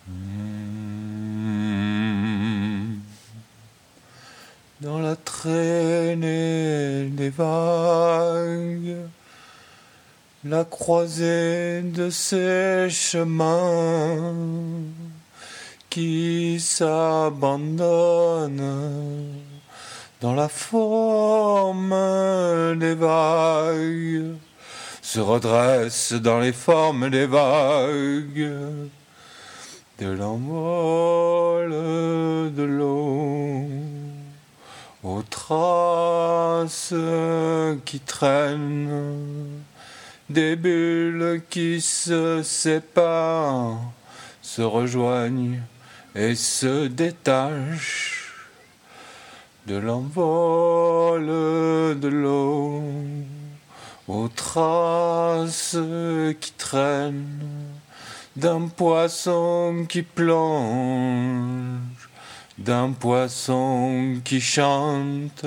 Dans la traînée des vagues, la croisée de ces chemins qui s'abandonnent dans la forme des vagues, se redresse dans les formes des vagues, de l'envol de l'eau, aux traces qui traînent, des bulles qui se séparent, se rejoignent et se détachent, de l'envol de l'eau, aux traces qui traînent, d'un poisson qui plonge, d'un poisson qui chante,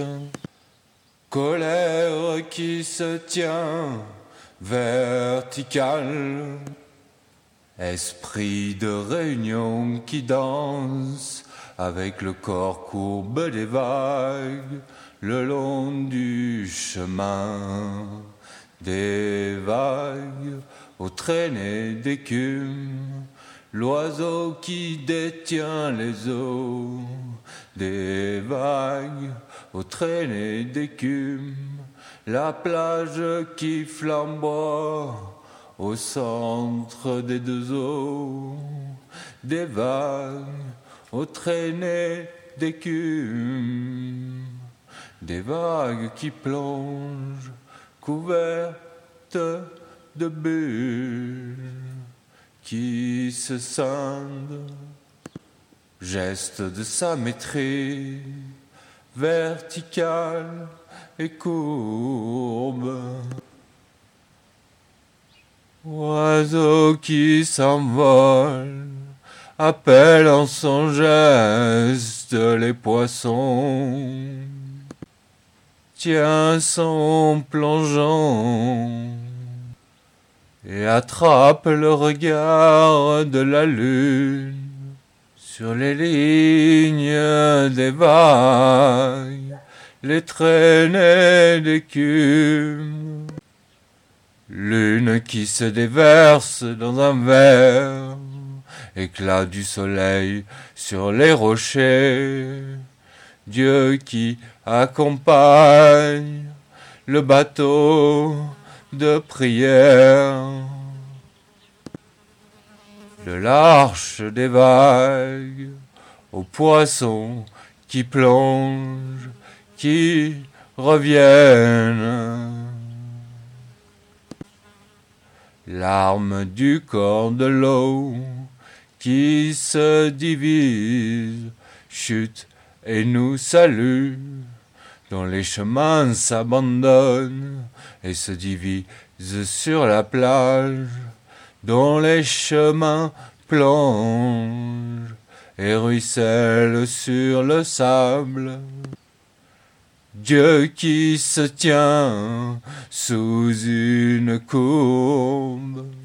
colère qui se tient verticale, esprit de réunion qui danse avec le corps courbe des vagues le long du chemin des vagues aux traînées d'écume, l'oiseau qui détient les eaux des vagues aux traînées d'écume, la plage qui flamboie au centre des deux eaux des vagues aux traînées d'écume, des vagues qui plongent couvertes de bulles qui se scindent, geste de sa maîtrise verticale et courbe, oiseau qui s'envole, appelle en son geste les poissons, tient son plongeon et attrape le regard de la lune sur les lignes des vagues, les traînées d'écume, lune qui se déverse dans un verre, éclat du soleil sur les rochers, Dieu qui accompagne le bateau de prière, de l'arche des vagues aux poissons qui plongent, qui reviennent, l'arme du corps de l'eau qui se divise, chute et nous salue, dont les chemins s'abandonnent et se divisent sur la plage, dont les chemins plongent et ruissellent sur le sable. Dieu qui se tient sous une courbe,